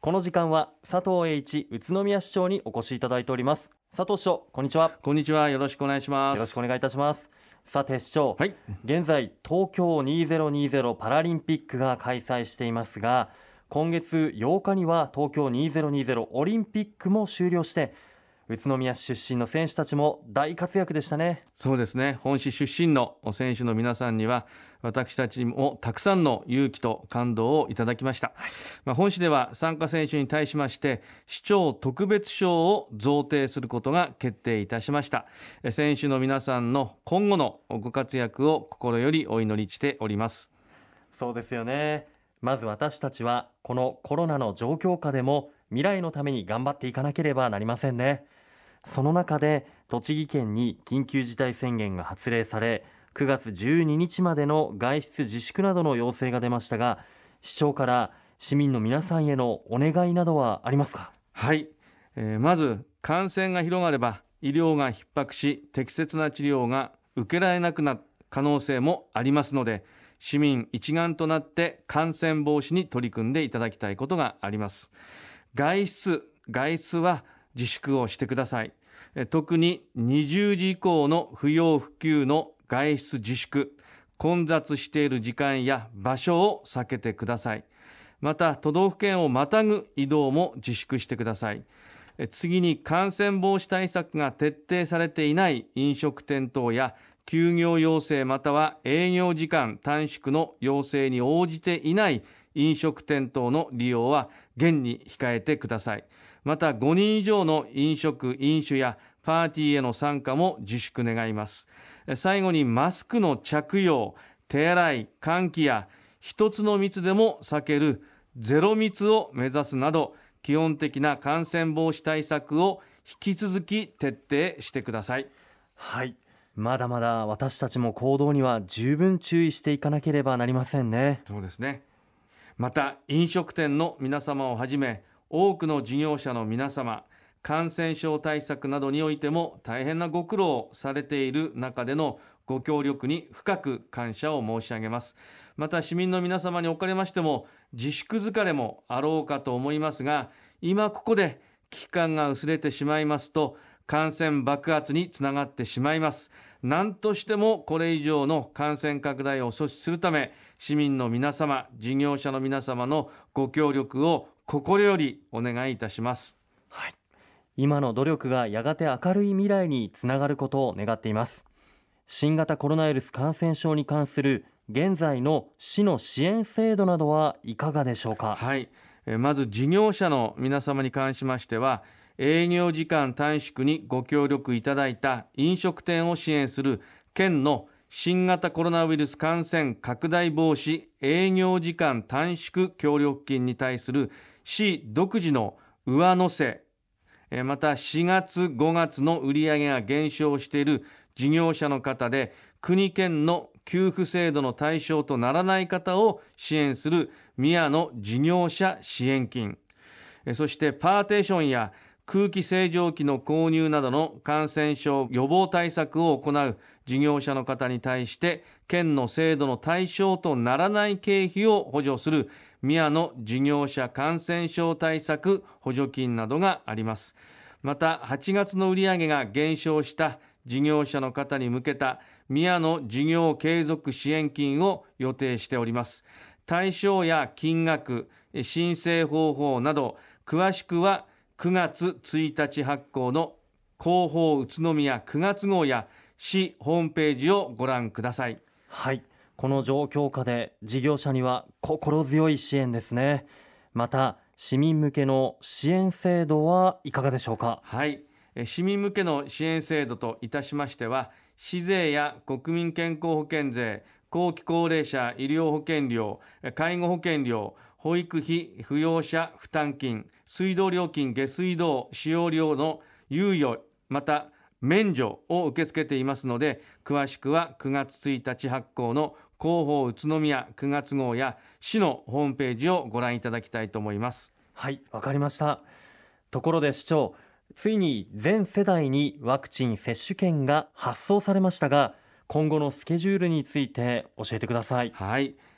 この時間は佐藤栄一宇都宮市長にお越しいただいております。佐藤市長、こんにちは。 こんにちは。よろしくお願いします。 よろしくお願いいたします。さて市長、 はい。 現在東京2020パラリンピックが開催していますが、今月8日には東京2020オリンピックも終了して、宇都宮市出身の選手たちも大活躍でしたね。 そうですね。本市出身の選手の皆さんには、私たちもたくさんの勇気と感動をいただきました。本市では参加選手に対しまして、市長特別賞を贈呈することが決定いたしました。選手の皆さんの今後のご活躍を心よりお祈りしております。 そうですよね。まず私たちはこのコロナの状況下でも未来のために頑張っていかなければなりませんね。その中で栃木県に緊急事態宣言が発令され、9月12日までの外出自粛などの要請が出ましたが、市長から市民の皆さんへのお願いなどはありますか？ はい。まず感染が広がれば医療が逼迫し、適切な治療が受けられなくなる可能性もありますので、市民一丸となって感染防止に取り組んでいただきたいことがあります。外出は自粛をしてください。特に20時以降の不要不急の外出自粛、混雑している時間や場所を避けてください。また都道府県をまたぐ移動も自粛してください。次に感染防止対策が徹底されていない飲食店等や休業要請または営業時間短縮の要請に応じていない飲食店等の利用は厳に控えてください。また5人以上の飲食・飲酒やパーティーへの参加も自粛願います。最後にマスクの着用、手洗い、換気や一つの密でも避けるゼロ密を目指すなど基本的な感染防止対策を引き続き徹底してください。 はい、まだまだ私たちも行動には十分注意していかなければなりませんね。 そうですね。また飲食店の皆様をはじめ多くの事業者の皆様、感染症対策などにおいても大変なご苦労をされている中でのご協力に深く感謝を申し上げます。また市民の皆様におかれましても自粛疲れもあろうかと思いますが、今ここで危機感が薄れてしまいますと感染爆発につながってしまいます。何としてもこれ以上の感染拡大を阻止するため、市民の皆様、事業者の皆様のご協力を心よりお願いいたします。 はい、今の努力がやがて明るい未来につながることを願っています。新型コロナウイルス感染症に関する現在の市の支援制度などはいかがでしょうか？ はい。まず事業者の皆様に関しましては、営業時間短縮にご協力いただいた飲食店を支援する県の新型コロナウイルス感染拡大防止営業時間短縮協力金に対する市独自の上乗せ、また4月5月の売上が減少している事業者の方で国県の給付制度の対象とならない方を支援する宮の事業者支援金、そしてパーテーションや空気清浄機の購入などの感染症予防対策を行う事業者の方に対して県の制度の対象とならない経費を補助する宮の事業者感染症対策補助金などがあります。また8月の売上が減少した事業者の方に向けた宮の事業継続支援金を予定しております。対象や金額、申請方法など詳しくは9月1日発行の広報宇都宮9月号や市ホームページをご覧ください。 はい、この状況下で事業者には心強い支援ですね。また市民向けの支援制度はいかがでしょうか？ はい、市民向けの支援制度といたしましては、市税や国民健康保険税、後期高齢者医療保険料、介護保険料、保育費扶養者負担金、水道料金、下水道使用料の猶予、また免除を受け付けていますので、詳しくは9月1日発行の広報宇都宮9月号や市のホームページをご覧いただきたいと思います。 はい、わかりました。ところで市長、ついに全世代にワクチン接種券が発送されましたが、今後のスケジュールについて教えてください。 はい、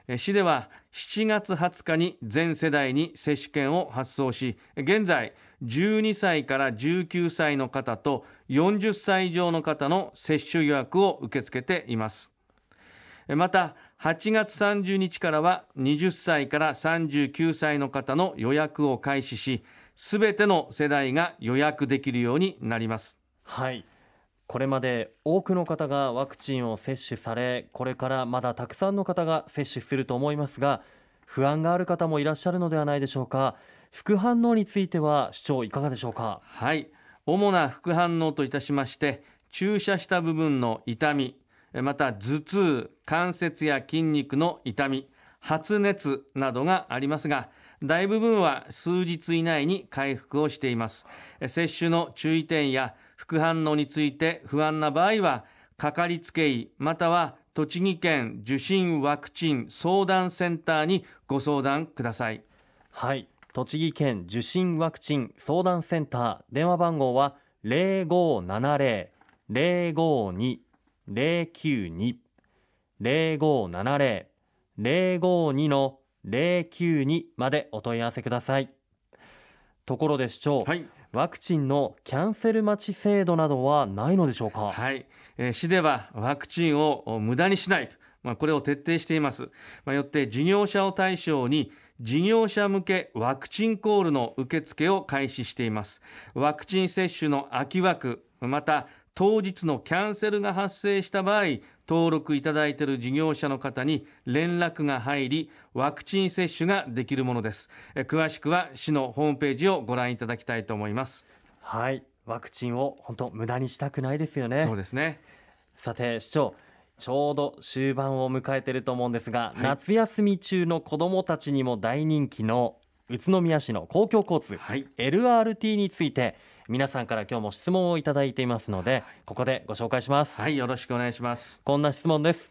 市では7月20日に全世代に接種券を発送し、現在12歳から19歳の方と40歳以上の方の接種予約を受け付けています。また8月30日からは20歳から39歳の方の予約を開始し、すべての世代が予約できるようになります。 はい、これまで多くの方がワクチンを接種され、これからまだたくさんの方が接種すると思いますが、不安がある方もいらっしゃるのではないでしょうか。副反応については市長いかがでしょうか。 はい、主な副反応といたしまして、注射した部分の痛み、また頭痛、関節や筋肉の痛み、発熱などがありますが、大部分は数日以内に回復をしています。接種の注意点や副反応について不安な場合は、かかりつけ医または栃木県受診ワクチン相談センターにご相談ください。 はい、栃木県受診ワクチン相談センター、電話番号は 0570-052-092 0570-052-092までお問い合わせください。ところで市長、 はい、 ワクチンのキャンセル待ち制度などはないのでしょうか。 はい、市ではワクチンを無駄にしないと、これを徹底しています。よって事業者を対象に事業者向けワクチンコールの受付を開始しています。ワクチン接種の空き枠、また当日のキャンセルが発生した場合、登録いただいている事業者の方に連絡が入り、ワクチン接種ができるものです。詳しくは市のホームページをご覧いただきたいと思います。 はい、ワクチンを本当無駄にしたくないですよね。 そうですね。 さて市長、ちょうど終盤を迎えていると思うんですが、 はい、 夏休み中の子どもたちにも大人気の宇都宮市の公共交通、 はい、 LRT について皆さんから今日も質問をいただいていますので、ここでご紹介します。 はい、よろしくお願いします。 こんな質問です。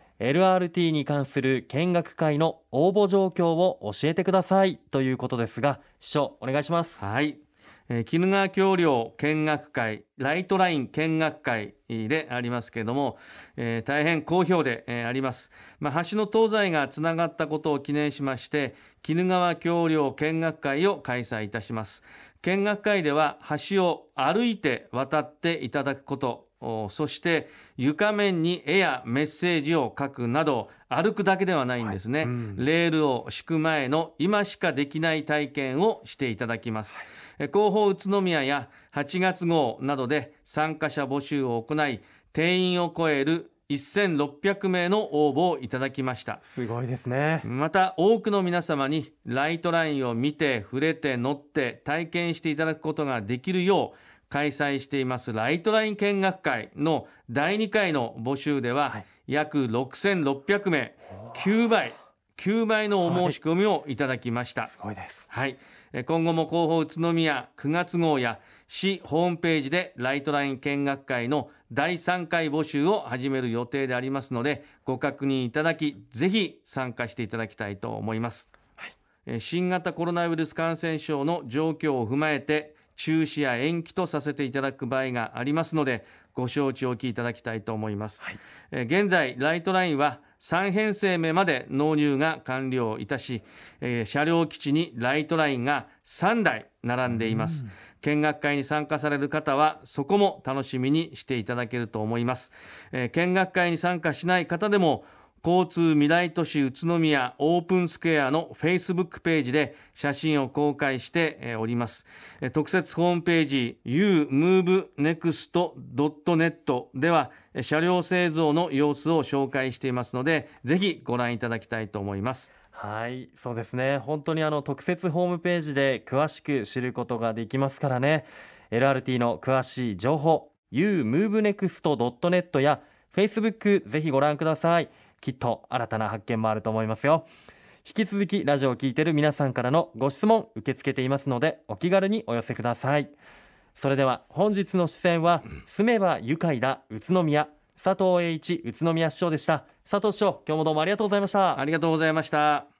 LRT に関する見学会の応募状況を教えてくださいということですが、市長お願いします。 はい、鬼怒川橋梁見学会、ライトライン見学会でありますけれども、大変好評で、あります。橋の東西がつながったことを記念しまして、鬼怒川橋梁見学会を開催いたします。見学会では橋を歩いて渡っていただくこと、そして床面に絵やメッセージを書くなど、歩くだけではないんですね。レールを敷く前の今しかできない体験をしていただきます。広報宇都宮や8月号などで参加者募集を行い、定員を超える1600名の応募をいただきました。 すごいですね。 また多くの皆様にライトラインを見て触れて乗って体験していただくことができるよう開催していますライトライン見学会の第2回の募集では、約6600名、9倍のお申し込みをいただきました。 すごいです。 はい、今後も広報宇都宮9月号や市ホームページでライトライン見学会の第3回募集を始める予定でありますので、ご確認いただき、ぜひ参加していただきたいと思います。新型コロナウイルス感染症の状況を踏まえて中止や延期とさせていただく場合がありますので、ご承知おきいただきたいと思います。現在ライトラインは3編成目まで納入が完了いたし、車両基地にライトラインが3台並んでいます。見学会に参加される方はそこも楽しみにしていただけると思います。見学会に参加しない方でも交通未来都市宇都宮オープンスクエアの Facebook ページで写真を公開しております。特設ホームページ uMoveNext.net では車両製造の様子を紹介していますので、ぜひご覧いただきたいと思います。 はい、そうですね。本当に特設ホームページで詳しく知ることができますからね。 LRT の詳しい情報 uMoveNext.net や Facebook ぜひご覧ください。きっと新たな発見もあると思いますよ。引き続きラジオを聞いている皆さんからのご質問受け付けていますので、お気軽にお寄せください。それでは本日の出演は住めば愉快だ宇都宮、佐藤栄一宇都宮市長でした。佐藤市長、今日もどうもありがとうございました。 ありがとうございました。